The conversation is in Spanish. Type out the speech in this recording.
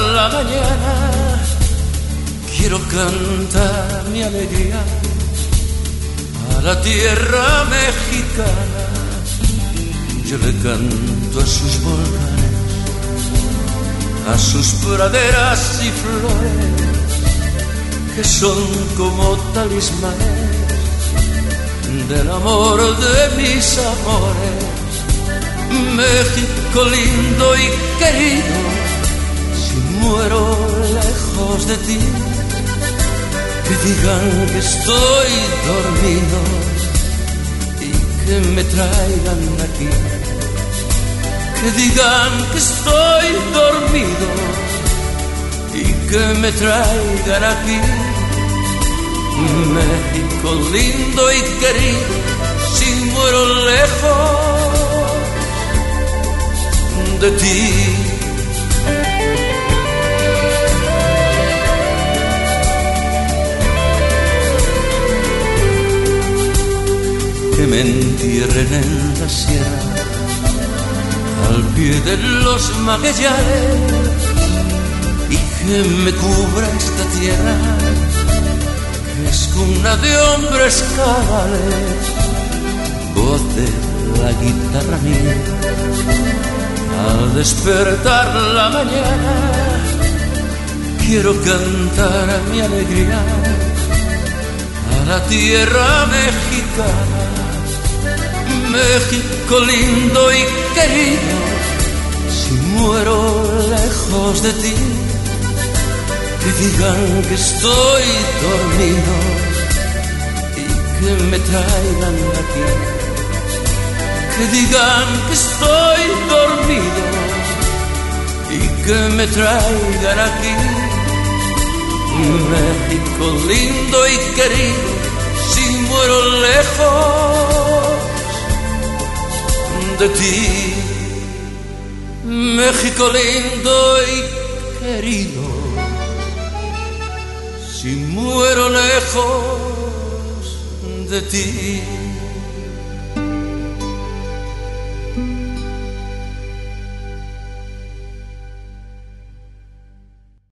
la mañana, quiero cantar mi alegría a la tierra mexicana. Yo le canto a sus volcanes, a sus praderas y flores, que son como talismanes del amor de mis amores. México lindo y querido, si muero lejos de ti, que digan que estoy dormido y que me traigan aquí. Que digan que estoy dormido y que me traigan aquí. México lindo y querido, si muero lejos de ti. Que me entierren en la sierra, al pie de los Magallanes, y que me cubra esta tierra, que es cuna de hombres cabales. Voz de la guitarra mía, al despertar la mañana, quiero cantar mi alegría a la tierra mexicana. México lindo y querido, si muero lejos de ti, que digan que estoy dormido y que me traigan aquí. Que digan que estoy dormido y que me traigan aquí. México lindo y querido, si muero lejos de ti. México lindo y querido, si muero lejos de ti.